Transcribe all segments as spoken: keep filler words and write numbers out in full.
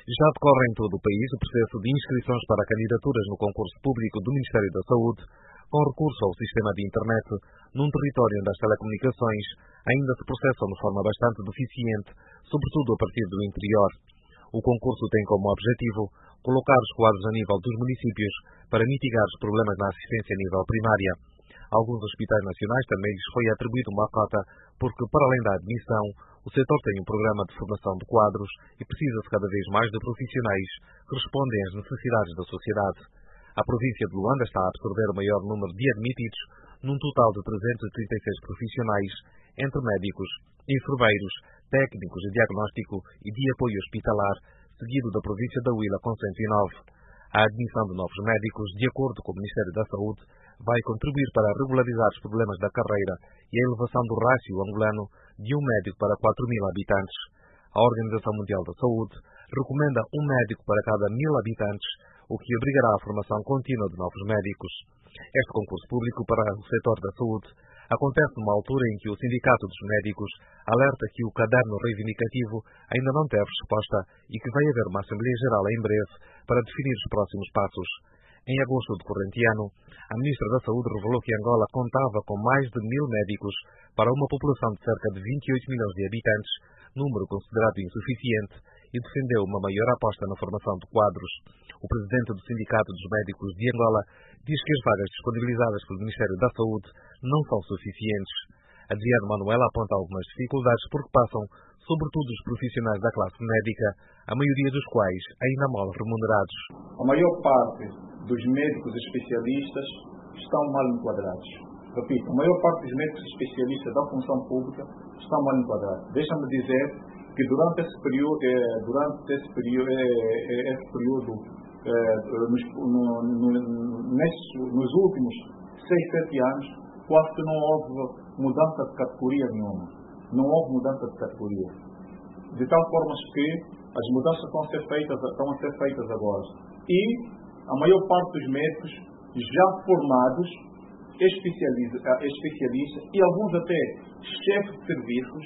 Já decorre em todo o país o processo de inscrições para candidaturas no concurso público do Ministério da Saúde, com recurso ao sistema de internet, num território onde as telecomunicações ainda se processam de forma bastante deficiente, sobretudo a partir do interior. O concurso tem como objetivo colocar os quadros a nível dos municípios para mitigar os problemas na assistência a nível primária. Alguns hospitais nacionais também lhes foi atribuída uma cota, porque, para além da admissão, o setor tem um programa de formação de quadros e precisa-se cada vez mais de profissionais que respondem às necessidades da sociedade. A província de Luanda está a absorver o maior número de admitidos, num total de trezentos e trinta e seis profissionais, entre médicos, enfermeiros, técnicos de diagnóstico e de apoio hospitalar, seguido da província da Huila com cento e nove. A admissão de novos médicos, de acordo com o Ministério da Saúde, vai contribuir para regularizar os problemas da carreira e a elevação do rácio angolano de um médico para quatro mil habitantes. A Organização Mundial da Saúde recomenda um médico para cada mil habitantes, o que obrigará à formação contínua de novos médicos. Este concurso público para o setor da saúde acontece numa altura em que o Sindicato dos Médicos alerta que o caderno reivindicativo ainda não teve resposta e que vai haver uma Assembleia Geral em breve para definir os próximos passos. Em agosto do corrente ano, a Ministra da Saúde revelou que Angola contava com mais de mil médicos para uma população de cerca de vinte e oito milhões de habitantes, número considerado insuficiente, e defendeu uma maior aposta na formação de quadros. O presidente do Sindicato dos Médicos de Angola diz que as vagas disponibilizadas pelo Ministério da Saúde não são suficientes. Adriano Manuel aponta algumas dificuldades porque passam, sobretudo, os profissionais da classe médica, a maioria dos quais ainda mal remunerados. A maior parte dos médicos especialistas estão mal enquadrados. Repito, a maior parte dos médicos especialistas da função pública estão mal enquadrados. Deixa-me dizer que durante esse período, eh, durante esse período, eh, esse período eh, nos, no, no, nesses, nos últimos seis, sete anos, quase que não houve mudança de categoria nenhuma. Não houve mudança de categoria. De tal forma que as mudanças estão a ser feitas, estão a ser feitas agora. E a maior parte dos médicos já formados, especialistas, especialistas e alguns até chefes de serviços,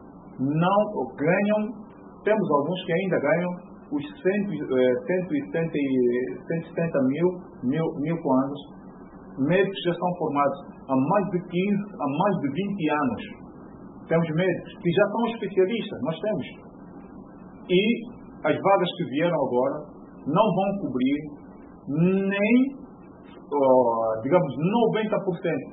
não ganham, temos alguns que ainda ganham os cento e setenta mil, mil, mil anos. Médicos já são formados há mais de quinze, há mais de vinte anos. Temos médicos que já são especialistas, nós temos. E as vagas que vieram agora não vão cobrir nem, oh, digamos, noventa por cento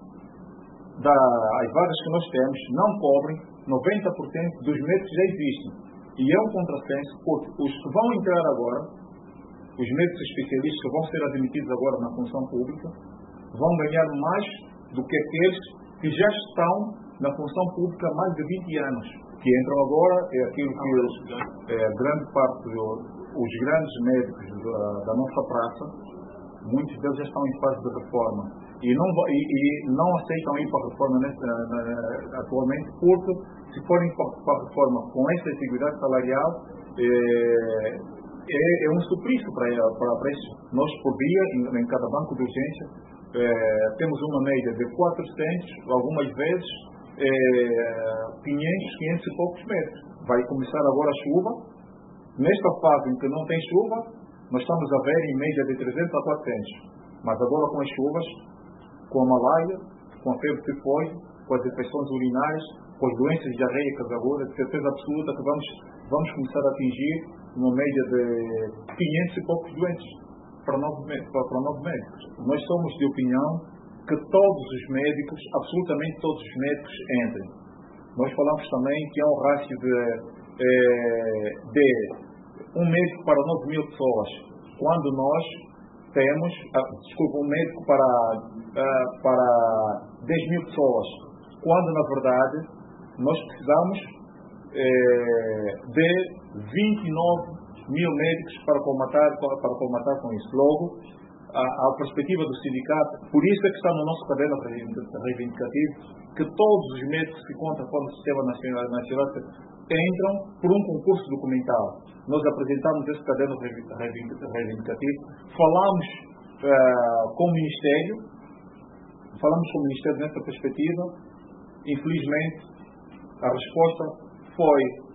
das vagas que nós temos, não cobrem noventa por cento dos médicos que já existem. E é um contrassenso, porque os que vão entrar agora, os médicos especialistas que vão ser admitidos agora na função pública, vão ganhar mais do que aqueles que já estão na função pública há mais de vinte anos. Que entram agora, é aquilo que é, grande parte, os grandes médicos da, da nossa praça, muitos deles já estão em fase de reforma. E não, e, e não aceitam ir para a reforma nessa, na, atualmente, porque se forem para a reforma com essa antiguidade salarial, é, é, é um suplício para, para, para isso. Nós, por dia, em, em cada banco de urgência, é, temos uma média de quatrocentos, algumas vezes, é, quinhentos, quinhentos e poucos metros. Vai começar agora a chuva. Nesta fase em que não tem chuva, nós estamos a ver em média de trezentos a quatrocentos. Mas agora com as chuvas, com a malária, com a febre tifoide, com as infecções urinárias, com as doenças diarreicas agora, de certeza absoluta que vamos, vamos começar a atingir uma média de quinhentos e poucos doentes para novos, para, para novos médicos. Nós somos de opinião que todos os médicos, absolutamente todos os médicos, entrem. Nós falamos também que há um rácio de, de um médico para nove mil pessoas, quando nós temos, desculpa, um médico para, para dez mil pessoas, quando na verdade nós precisamos de vinte e nove mil médicos para colmatar, para colmatar com isso. Logo, a, a perspectiva do sindicato, por isso é que está no nosso caderno reivindicativo, que todos os médicos que contam com o Sistema Nacional, nacional entram por um concurso documental. Nós apresentamos esse caderno reivindicativo, falamos uh, com o Ministério, falamos com o Ministério nessa perspectiva. Infelizmente, a resposta foi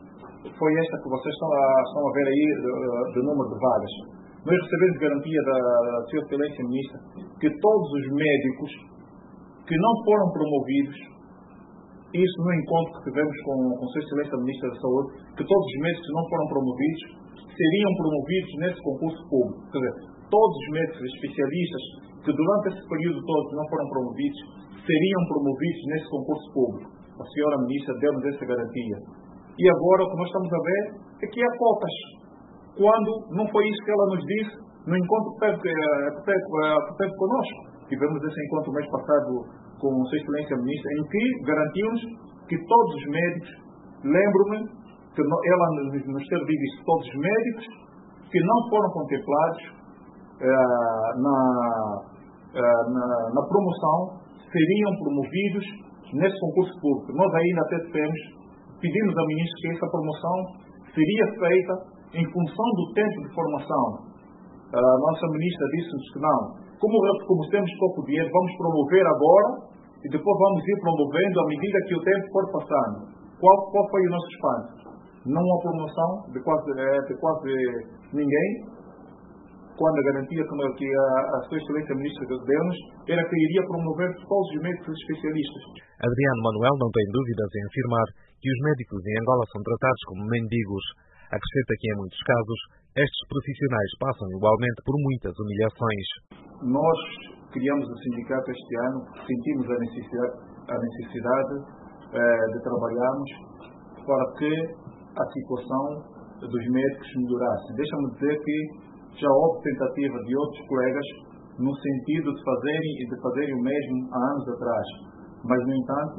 foi esta que vocês estão a, estão a ver aí, do número de vagas. Nós recebemos garantia da Sua Excelência Ministra que todos os médicos que não foram promovidos, isso no encontro que tivemos com, com Sua Excelência Ministra da Saúde, que todos os médicos que não foram promovidos seriam promovidos nesse concurso público. Quer dizer, todos os médicos especialistas que durante esse período todo não foram promovidos seriam promovidos nesse concurso público. A senhora Ministra deu-nos essa garantia. E agora o que nós estamos a ver é que há cotas. Quando não foi isso que ela nos disse no encontro que teve, que teve, que teve conosco. Tivemos esse encontro mês passado com Sua Excelência Ministra, em que garantimos que todos os médicos, lembro-me que ela nos ter dito isso, todos os médicos que não foram contemplados uh, na, uh, na, na promoção seriam promovidos nesse concurso público. Nós ainda até temos, pedimos ao Ministro que essa promoção seria feita em função do tempo de formação. A nossa Ministra disse-nos que não. Como, como temos pouco dinheiro, vamos promover agora e depois vamos ir promovendo à medida que o tempo for passando. Qual, qual foi o nosso espanto? Não há promoção de quase, de quase ninguém, quando a garantia que a, a Sua Excelência Ministra deu-nos era que iria promover todos os médicos especialistas. Adriano Manuel não tem dúvidas em afirmar que os médicos em Angola são tratados como mendigos. Acrescenta que, em muitos casos, estes profissionais passam igualmente por muitas humilhações. Nós criamos o sindicato este ano porque sentimos a necessidade, a necessidade eh, de trabalharmos para que a situação dos médicos melhorasse. Deixa-me dizer que já houve tentativa de outros colegas no sentido de fazerem e de fazerem o mesmo há anos atrás. Mas, no entanto,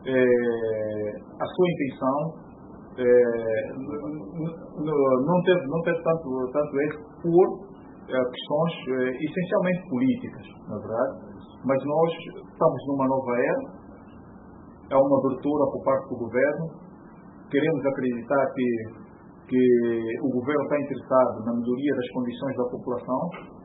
eh, a sua intenção eh, não teve, não teve tanto, tanto êxito por eh, questões eh, essencialmente políticas, na verdade. Mas nós estamos numa nova era, é uma abertura por parte do governo. Queremos acreditar que, que o governo está interessado na melhoria das condições da população.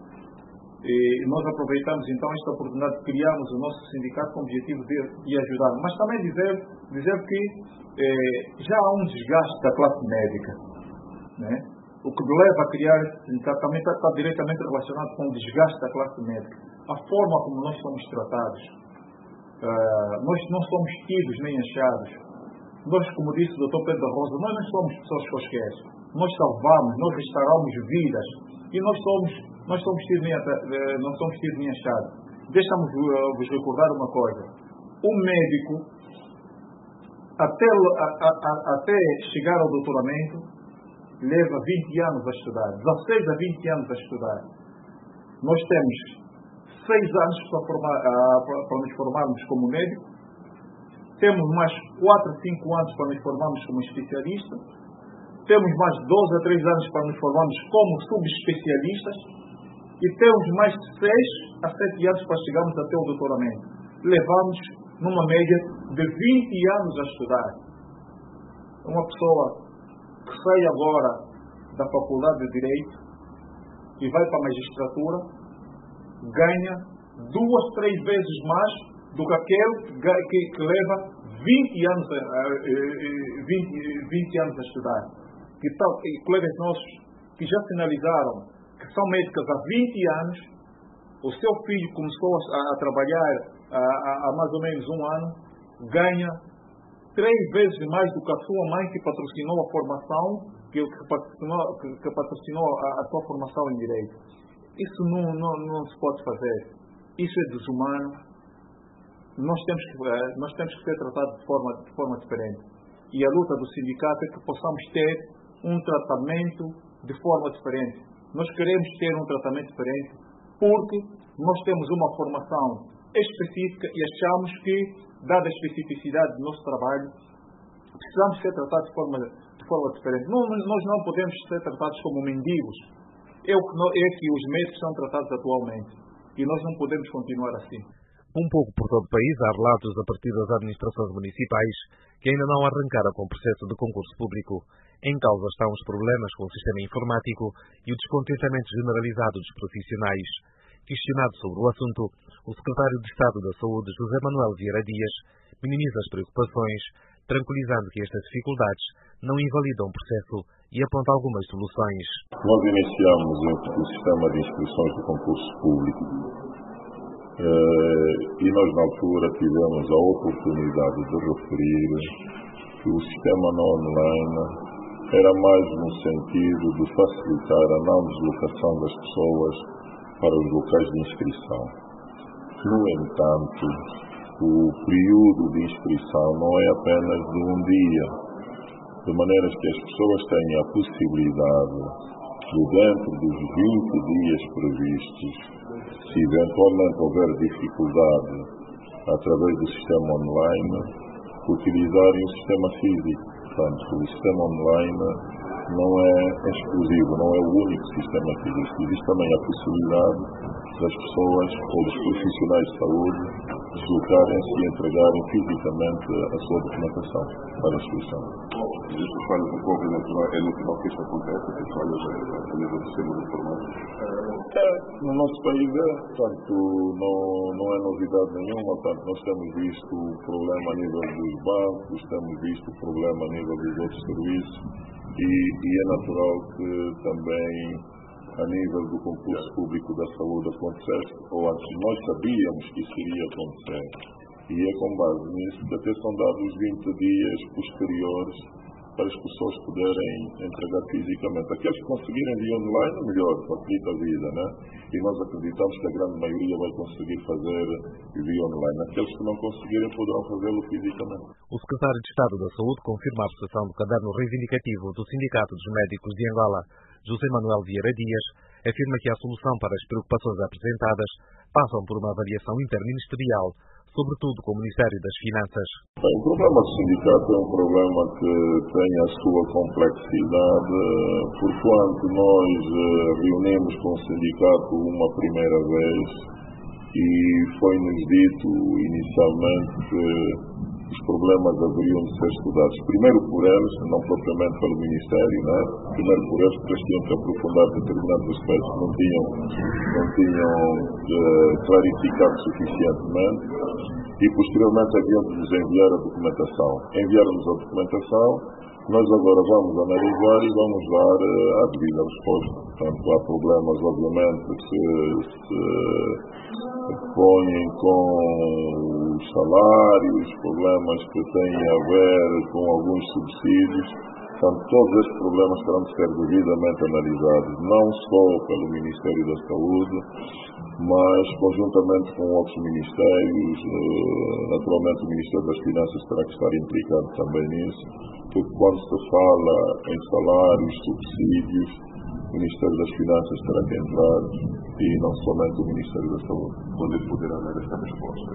E nós aproveitamos então esta oportunidade de criarmos o nosso sindicato com o objetivo de, de ajudar. Mas também dizer, dizer que eh, já há um desgaste da classe médica, né? O que leva a criar esse sindicato também está, está diretamente relacionado com o desgaste da classe médica. A forma como nós somos tratados. Uh, nós não somos tidos nem achados. Nós, como disse o doutor Pedro Rosa, nós não somos pessoas quaisquer. Nós salvamos, nós restauramos vidas. E nós somos, nós somos tidos nem, não somos tidos nem achados. Deixa-me vos recordar uma coisa. O médico, até, a, a, a, até chegar ao doutoramento, leva vinte anos a estudar. dezasseis a vinte anos a estudar. Nós temos seis anos para, formar, para nos formarmos como médico. Temos mais quatro, cinco anos para nos formarmos como especialista. Temos mais doze a três anos para nos formarmos como subespecialistas. E temos mais seis a sete anos para chegarmos até o doutoramento. Levamos numa média de vinte anos a estudar. Uma pessoa que sai agora da Faculdade de Direito e vai para a magistratura ganha duas, três vezes mais do que aquele que, que leva vinte anos a, vinte, vinte anos a estudar. Que tal, e colegas nossos que já finalizaram, que são médicos há vinte anos, o seu filho começou a, a trabalhar há, há mais ou menos um ano, ganha três vezes mais do que a sua mãe que patrocinou a formação, que, que patrocinou, que, que patrocinou a, a sua formação em Direito. Isso não, não, não se pode fazer. Isso é desumano. Nós temos que, nós temos que ser tratados de forma, de forma diferente. E a luta do sindicato é que possamos ter um tratamento de forma diferente. Nós queremos ter um tratamento diferente porque nós temos uma formação específica e achamos que, dada a especificidade do nosso trabalho, precisamos ser tratados de forma, de forma diferente. Não, nós não podemos ser tratados como mendigos. É, o que, é que os médicos são tratados atualmente. E nós não podemos continuar assim. Um pouco por todo o país há relatos a partir das administrações municipais que ainda não arrancaram com o processo de concurso público. Em causa estão os problemas com o sistema informático e o descontentamento generalizado dos profissionais. Questionado sobre o assunto, o secretário de Estado da Saúde, José Manuel Vieira Dias, minimiza as preocupações, tranquilizando que estas dificuldades não invalidam o processo e aponta algumas soluções. Nós iniciamos o sistema de inscrições do concurso público e nós na altura tivemos a oportunidade de referir que o sistema no online era mais no sentido de facilitar a não deslocação das pessoas para os locais de inscrição. No entanto, o período de inscrição não é apenas de um dia, de maneira que as pessoas tenham a possibilidade de, dentro dos vinte dias previstos, se eventualmente houver dificuldade através do sistema online, utilizarem o sistema físico. Portanto, o sistema online não é exclusivo, não é o único sistema que existe. Existe também a possibilidade das pessoas ou dos profissionais de saúde deslocarem-se e entregarem fisicamente a sua documentação para a instituição. Existem falhas um pouco, é natural que isto acontece, tem falhas a nível do sistema de informática? É, no nosso país é, portanto, não, não é novidade nenhuma, portanto, nós temos visto o problema a nível dos bancos, temos visto o problema a nível dos outros serviços e, e é natural que também a nível do concurso público da saúde acontecesse, ou antes nós sabíamos que isso iria acontecer, e é com base nisso que até são dados vinte dias posteriores para as pessoas poderem entregar fisicamente. Aqueles que conseguirem via online, melhor, facilita a vida, né? E nós acreditamos que a grande maioria vai conseguir fazer via online. Aqueles que não conseguirem poderão fazê-lo fisicamente. O secretário de Estado da Saúde confirma a prestação do caderno reivindicativo do Sindicato dos Médicos de Angola. José Manuel Vieira Dias afirma que a solução para as preocupações apresentadas passam por uma avaliação interministerial, sobretudo com o Ministério das Finanças. Bem, o problema do sindicato é um problema que tem a sua complexidade, porquanto nós reunimos com o sindicato uma primeira vez e foi-nos dito inicialmente que os problemas haveriam de ser estudados. Primeiro por eles, não propriamente pelo Ministério, né? Primeiro por eles, porque eles tinham que aprofundar determinados aspectos que não tinham, não tinham uh, clarificado suficientemente e posteriormente haviam de nos enviar a documentação. Enviaram-nos a documentação, nós agora vamos analisar e vamos dar uh, a devida resposta. Portanto, há problemas, obviamente, que se põem com os salários, problemas que têm a ver com alguns subsídios. Portanto, todos estes problemas terão de ser devidamente analisados, não só pelo Ministério da Saúde, mas conjuntamente com outros ministérios. Naturalmente, o Ministério das Finanças terá que estar implicado também nisso, porque quando se fala em salários, subsídios, o Ministério das Finanças terá que entrar e não somente o Ministério da Saúde. Quando ele poderá dar esta resposta?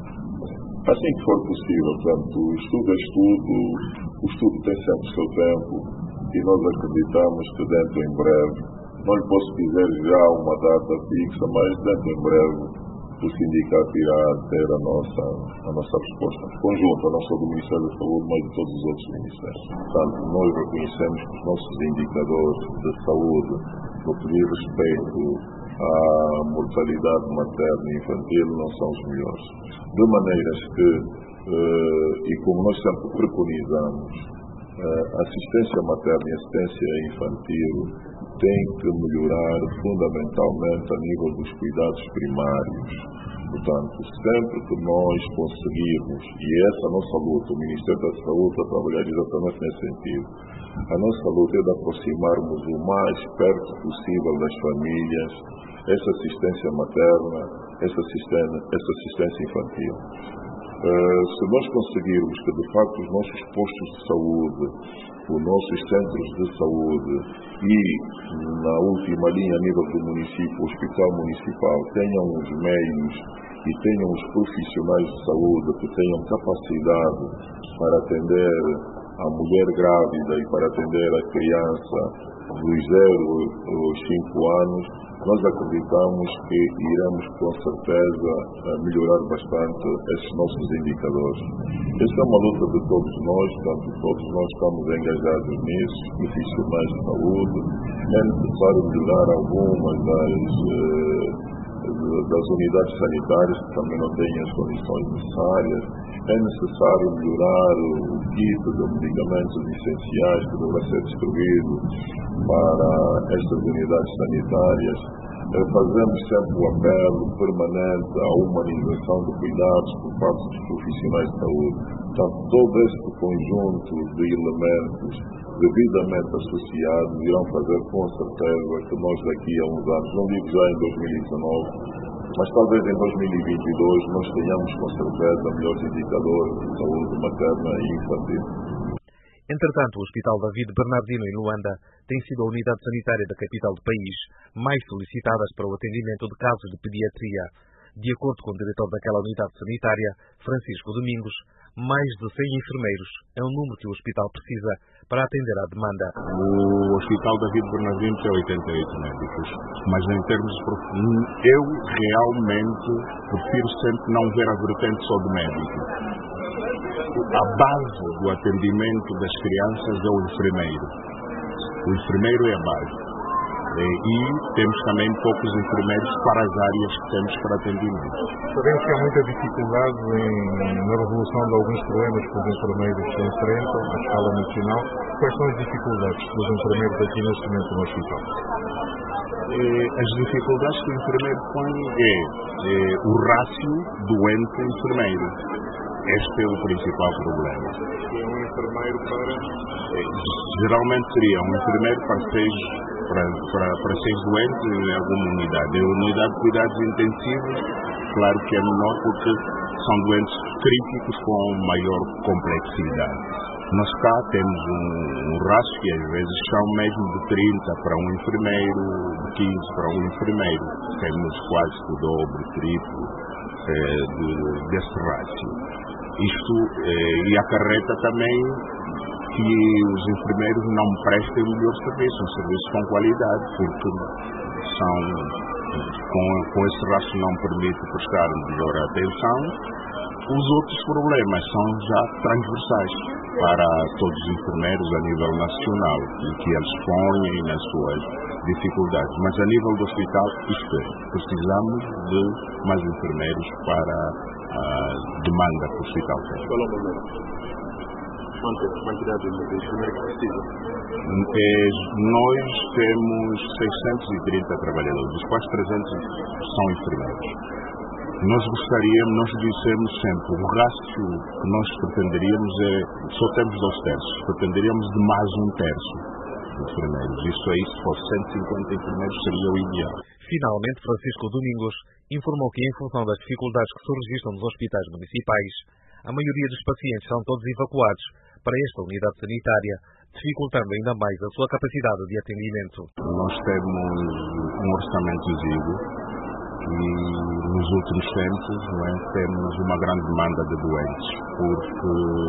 Assim que for possível. Portanto, o estudo é estudo, o estudo tem sempre o seu tempo e nós acreditamos que dentro em breve, não lhe posso dizer já uma data fixa, mas dentro em breve o sindicato irá ter a nossa, a nossa resposta conjunta, não só do Ministério da Saúde, mas de todos os outros ministérios. Portanto, nós reconhecemos que os nossos indicadores de saúde, no que diz respeito à mortalidade materna e infantil, não são os melhores. De maneiras que, eh, e como nós sempre preconizamos, eh, a assistência materna e a assistência infantil tem que melhorar fundamentalmente a nível dos cuidados primários. Portanto, sempre que nós conseguirmos, e essa é a nossa luta, o Ministério da Saúde está a trabalhar exatamente nesse sentido, a nossa luta é de aproximarmos o mais perto possível das famílias essa assistência materna, essa assistência, essa assistência infantil. Uh, se nós conseguirmos que, de facto, os nossos postos de saúde, os nossos centros de saúde e, na última linha, a nível do município, o hospital municipal, tenham os meios e tenham os profissionais de saúde que tenham capacidade para atender a mulher grávida e para atender a criança dos zero aos cinco anos, nós acreditamos que iremos com certeza melhorar bastante esses nossos indicadores. Esta é uma luta de todos nós, portanto, todos nós estamos engajados nisso, profissionais de saúde. É necessário melhorar algumas das, das unidades sanitárias, que também não têm as condições necessárias. É necessário melhorar o kit de medicamentos essenciais que deve ser distribuído para estas unidades sanitárias. Fazemos sempre o apelo permanente à humanização de cuidados por parte dos profissionais de saúde. Então, todo este conjunto de elementos devidamente associados irão fazer com certeza que nós daqui a uns anos, não digo já em dois mil e dezanove, mas talvez em dois mil e vinte e dois, nós tenhamos com certeza melhores indicadores de saúde materna e infantil. Entretanto, o Hospital David Bernardino, em Luanda, tem sido a unidade sanitária da capital do país mais solicitadas para o atendimento de casos de pediatria. De acordo com o diretor daquela unidade sanitária, Francisco Domingos, mais de cem enfermeiros é o número que o hospital precisa para atender à demanda. O Hospital David Bernardino tem oitenta e oito médicos, mas em termos de eu realmente prefiro sempre não ver a vertente só do médico. A base do atendimento das crianças é o enfermeiro. O enfermeiro é a base. E temos também poucos enfermeiros para as áreas que temos para atendimento. Sabemos que há muita dificuldade em, na resolução de alguns problemas que os enfermeiros enfrentam à escala nacional. Quais são as dificuldades dos enfermeiros aqui neste momento no hospital? As dificuldades que o enfermeiro põe é, é o rácio doente-enfermeiro. Este é o principal problema. Um enfermeiro para... Geralmente seria um enfermeiro para seis, para, para, para seis doentes em alguma unidade. A unidade de cuidados intensivos, claro que é menor porque são doentes críticos com maior complexidade. Nós cá temos um, um rácio que às vezes são mesmo de trinta para um enfermeiro, de quinze para um enfermeiro. Temos quase o dobro, o triplo eh, de, desse rácio. Isto eh, e acarreta também que os enfermeiros não prestem o melhor serviço, um serviço com qualidade, porque são, com, com esse rácio não permite prestar melhor atenção. Os outros problemas são já transversais para todos os enfermeiros a nível nacional e que eles põem nas suas dificuldades. Mas a nível do hospital, isto é, precisamos de mais enfermeiros para a demanda que o hospital tem. Qual é o número? Quantidade de enfermeiros que precisa? Nós temos seiscentos e trinta trabalhadores, dos quais trezentos são enfermeiros. Nós gostaríamos, nós dissemos sempre, o rácio que nós pretenderíamos é, só temos dois terços, pretenderíamos de mais um terço de enfermeiros. Isso aí, se fosse cento e cinquenta enfermeiros, seria o ideal. Finalmente, Francisco Domingos informou que, em função das dificuldades que se registram nos hospitais municipais, a maioria dos pacientes são todos evacuados para esta unidade sanitária, dificultando ainda mais a sua capacidade de atendimento. Nós temos um orçamento exíguo e nos últimos tempos não é, temos uma grande demanda de doentes, porque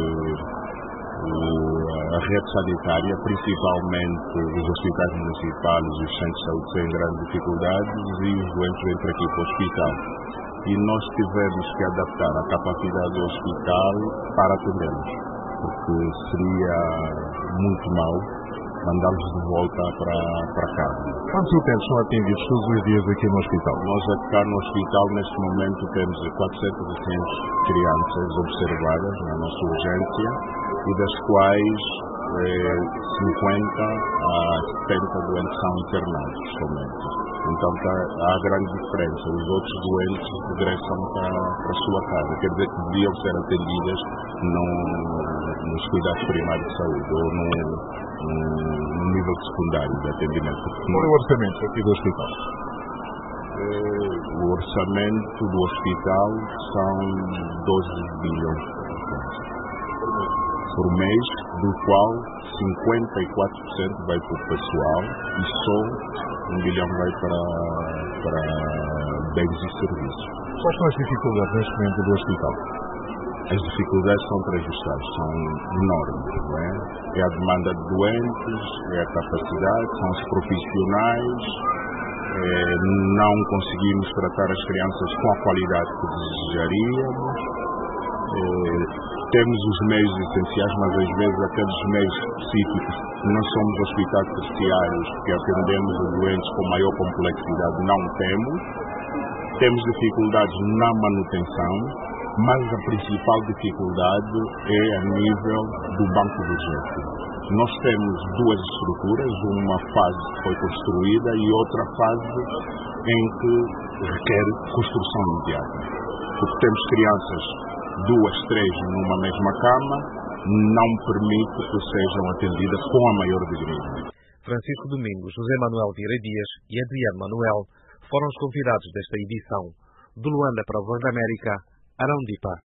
a rede sanitária, principalmente os hospitais municipais e os centros de saúde, têm grandes dificuldades e os doentes vêm para aqui para o hospital. E nós tivemos que adaptar a capacidade do hospital para atendê-los, porque seria muito mau mandá-los de volta para, para casa. Quantos utentes são atendidos todos os dias aqui no hospital? Nós aqui no hospital, neste momento, temos quatrocentas e cem crianças observadas na nossa urgência e das quais eh, cinquenta a setenta doentes são internados somente. Então tá, há grande diferença. Os outros doentes regressam para, para a sua casa. Quer dizer que deviam ser atendidas no, nos cuidados primários de saúde ou no, no, no nível secundário de atendimento. Qual é o orçamento aqui do hospital? Eh, o orçamento do hospital são doze bilhões por mês, do qual cinquenta e quatro por cento vai para o pessoal e só um bilhão vai para, para bens e serviços. Quais são as dificuldades neste momento do hospital? As dificuldades são transversais, são enormes. Não é? É a demanda de doentes, é a capacidade, são os profissionais, é, não conseguimos tratar as crianças com a qualidade que desejaríamos. É, temos os meios essenciais, mas às vezes aqueles meios específicos, nós somos hospitais terciários que atendemos os doentes com maior complexidade, não temos. Temos dificuldades na manutenção, mas a principal dificuldade é a nível do banco de urgência. Nós temos duas estruturas, uma fase que foi construída e outra fase em que requer construção imediata. Porque temos crianças, duas, três numa mesma cama, não permite que sejam atendidas com a maior dignidade. Francisco Domingos, José Manuel Vieira Dias e Adriano Manuel foram os convidados desta edição. De Luanda para a Voz da América, Arão Dipa.